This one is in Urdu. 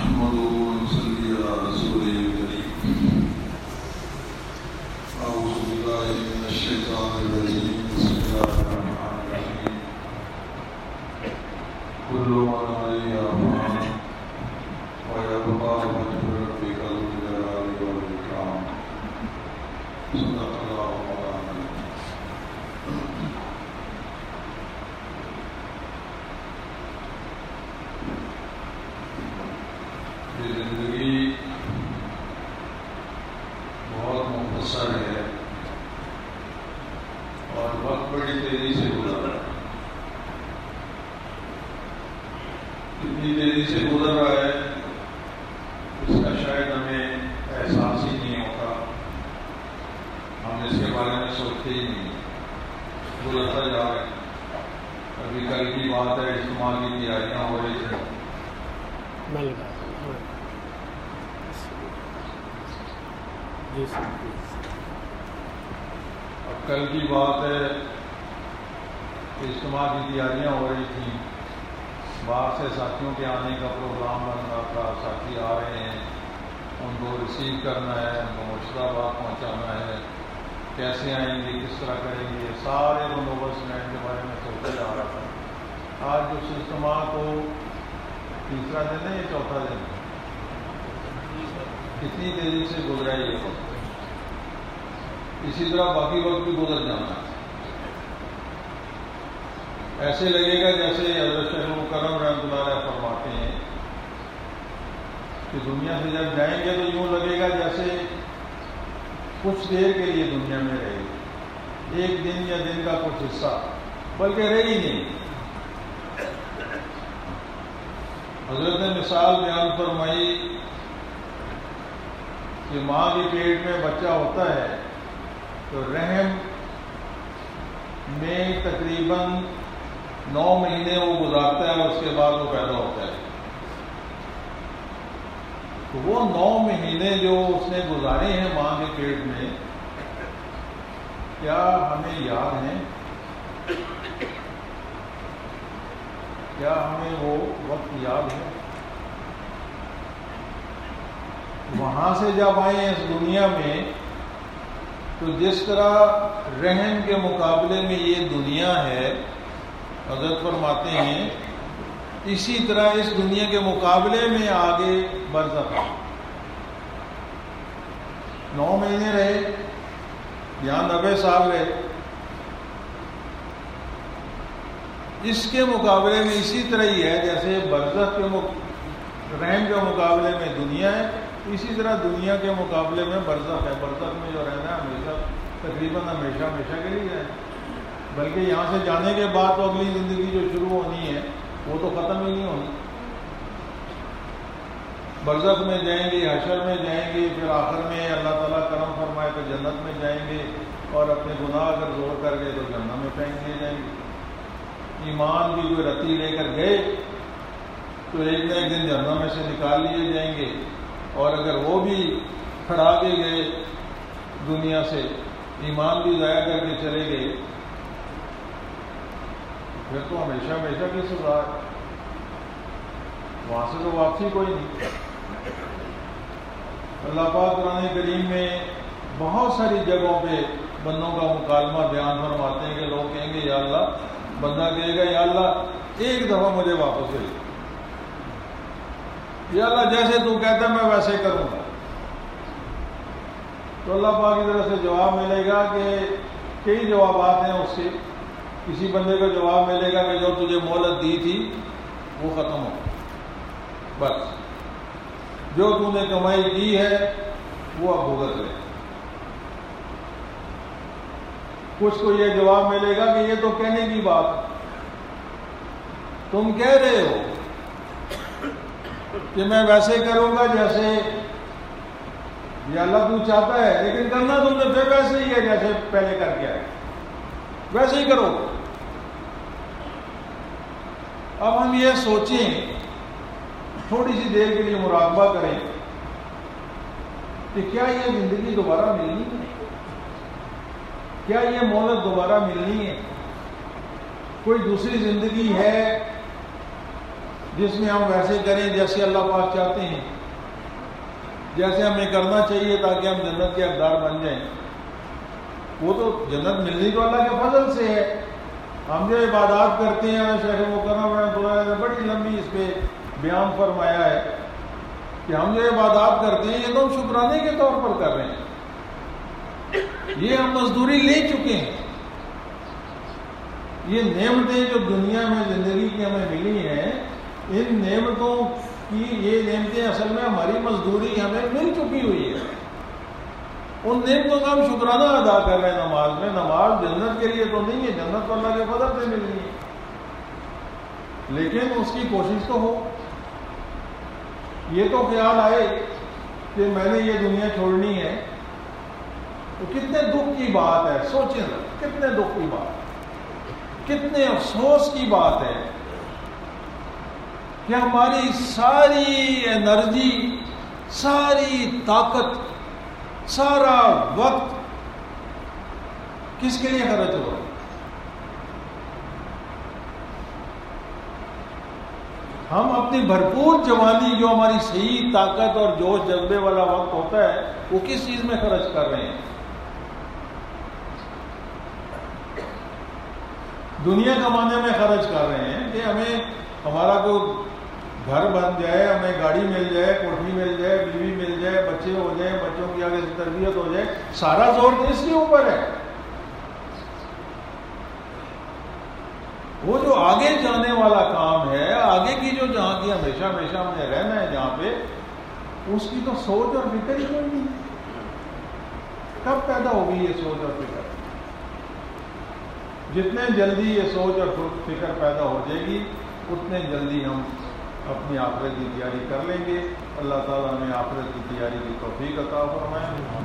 نحمده ونصلي على رسوله الكريم. أعوذ بالله من الشيطان الرجيم. بسم الله الرحمن الرحيم. كل من عليها فان ويبقى وجه ربك ذو الجلال والإكرام. صدق الله مولانا. یہ زندگی بہت مختصر ہے اور وقت بڑی تیزی سے گزر رہا ہے. کتنی تیزی سے گزر رہا ہے اس کا شاید ہمیں احساس ہی نہیں ہوتا. ہم اس کے بارے میں سوچتے ہی نہیں، گزرتا جا رہا ہے. ابھی کل کی بات ہے، اجتماع کی تیاریاں ہو رہی تھیں. اب کل کی بات ہے، اجتماع کی تیاریاں ہو رہی تھیں. باہر سے ساتھیوں کے آنے کا پروگرام بن رہا تھا. ساتھی آ رہے ہیں، ان کو ریسیو کرنا ہے، ان کو مرشدآباد پہنچانا ہے. کیسے آئیں گے، کس طرح کریں گے، سارے بندوبست میں ان کے بارے میں سوچا جا رہا تھا. آج اس اجتماع کو تیسرا دن ہے یا چوتھا دن ہے؟ کتنی تیزی سے گزرا ہے یہ وقت. اسی طرح باقی وقت بھی گزر جانا ہے. ایسے لگے گا جیسے حضرت شیخ مکرم رحمۃ اللہ علیہ فرماتے ہیں کہ دنیا سے جب جائیں گے تو یوں لگے گا جیسے کچھ دیر کے لیے دنیا میں رہے گی. ایک دن یا دن کا کچھ حصہ، بلکہ رہے ہی نہیں. حضرت نے مثال بیان فرمائی کہ ماں کے پیٹ میں بچہ ہوتا ہے تو رحم میں تقریباً 9 مہینے وہ گزارتا ہے اور اس کے بعد وہ پیدا ہوتا ہے. تو وہ 9 مہینے جو اس نے گزارے ہیں ماں کے پیٹ میں، کیا ہمیں یاد ہیں؟ کیا ہمیں وہ وقت یاد ہے؟ وہاں سے جب آئے اس دنیا میں تو جس طرح رحم کے مقابلے میں یہ دنیا ہے، حضرت فرماتے ہیں اسی طرح اس دنیا کے مقابلے میں آگے برزخ ہے. 9 مہینے رہے، یہاں 90 سال رہے. اس کے مقابلے میں اسی طرح ہی ہے جیسے برزخ کے رحم کے مقابلے میں دنیا ہے، اسی طرح دنیا کے مقابلے میں برزخ ہے. برزخ میں جو رہنا ہے ہمیشہ، تقریباً ہمیشہ کے لیے ہے. بلکہ یہاں سے جانے کے بعد تو اگلی زندگی جو شروع ہونی ہے وہ تو ختم ہی نہیں ہونی. برزخ میں جائیں گے، حشر میں جائیں گے، پھر آخر میں اللہ تعالیٰ کرم فرمائے تو جنت میں جائیں گے، اور اپنے گناہ اگر زور کر گئے تو جہنم میں پھینک دیے جائیں گے. ایمان کی کوئی رتی لے کر گئے تو ایک نہ ایک دن جہنم میں سے نکال لیے جائیں گے، اور اگر وہ بھی کھڑا کے گئے دنیا سے، ایمان بھی ضائع کر کے چلے گئے، پھر تو ہمیشہ کی سزا ہے. وہاں سے تو واپسی کوئی نہیں. اللہ پاک قرآن کریم میں بہت ساری جگہوں پہ بندوں کا مکالمہ بیان فرماتے ہیں کہ لوگ کہیں گے یا اللہ، بندہ کہے گا یا اللہ ایک دفعہ مجھے واپس لے، یا اللہ جیسے تو کہتا ہے میں ویسے کروں گا. تو اللہ پاک کی طرف سے جواب ملے گا کہ کئی جوابات ہیں. اس سے کسی بندے کو جواب ملے گا کہ جو تجھے مہلت دی تھی وہ ختم ہو، بس جو تو نے کمائی کی ہے وہ اب بھگت لے. کچھ کو یہ جواب ملے گا کہ یہ تو کہنے کی بات ہے، تم کہہ رہے ہو کہ میں ویسے کروں گا جیسے یہ اللہ تو چاہتا ہے، لیکن کرنا تم نے پھر ویسے ہی ہے جیسے پہلے کر کے آئے، ویسے ہی کرو. اب ہم یہ سوچیں، تھوڑی سی دیر کے لیے مراقبہ کریں کہ کیا یہ زندگی دوبارہ ملنی ہے؟ کیا یہ مہلت دوبارہ ملنی ہے؟ کوئی دوسری زندگی ہے جس میں ہم ویسے کریں جیسے اللہ پاک چاہتے ہیں، جیسے ہمیں کرنا چاہیے تاکہ ہم جنت کے حقدار بن جائیں۔ وہ تو جنت ملنی تو اللہ کے فضل سے ہے۔ ہم جو عبادات کرتے ہیں، شیخ مکرم رحمۃ اللہ علیہ نے بڑی لمبی اس پہ بیان فرمایا ہے کہ ہم جو عبادات کرتے ہیں یہ تو ہم شکرانے کے طور پر کر رہے ہیں، یہ ہم مزدوری لے چکے ہیں۔ یہ نعمتیں جو دنیا میں زندگی کی ہمیں ملی ہیں، ان نعمتوں کی یہ نعمتیں اصل میں ہماری مزدوری ہمیں مل چکی ہوئی ہے۔ ان نعمتوں کا ہم شکرانہ ادا کر رہے ہیں نماز میں۔ نماز جنت کے لیے تو نہیں ہے، جنت تو اللہ کے فضل سے ملنی ہے، لیکن اس کی کوشش تو ہو۔ یہ تو خیال آئے کہ میں نے یہ دنیا چھوڑنی ہے، تو کتنے دکھ کی بات ہے، سوچیں ذرا، کتنے دکھ کی بات، کتنے افسوس کی بات ہے کہ ہماری ساری انرجی، ساری طاقت، سارا وقت کس کے لیے خرچ ہو رہا ہے؟ ہم اپنی بھرپور جوانی، جو ہماری صحیح طاقت اور جوش جذبے والا وقت ہوتا ہے، وہ کس چیز میں خرچ کر رہے ہیں؟ دنیا کمانے میں خرچ کر رہے ہیں کہ ہمیں ہمارا کوئی گھر بن جائے، ہمیں گاڑی مل جائے، کوٹھی مل جائے، بیوی مل جائے، بچے ہو جائیں، بچوں کی آگے سے تربیت ہو جائے، سارا زور تو اس کے اوپر ہے۔ وہ جو آگے جانے والا کام ہے، آگے کی جو جہاں کی ہمیشہ ہمیشہ ہم نے رہنا ہے جہاں پہ، اس کی تو سوچ اور فکر ہی کوئی نہیں۔ کب پیدا ہوگی یہ سوچ اور فکر؟ جتنے جلدی یہ سوچ اور فکر پیدا ہو جائے گی، اتنے جلدی ہم اپنی آخرت کی تیاری کر لیں گے۔ اللہ تعالیٰ ہمیں آخرت کی تیاری کی توفیق عطا فرمائے۔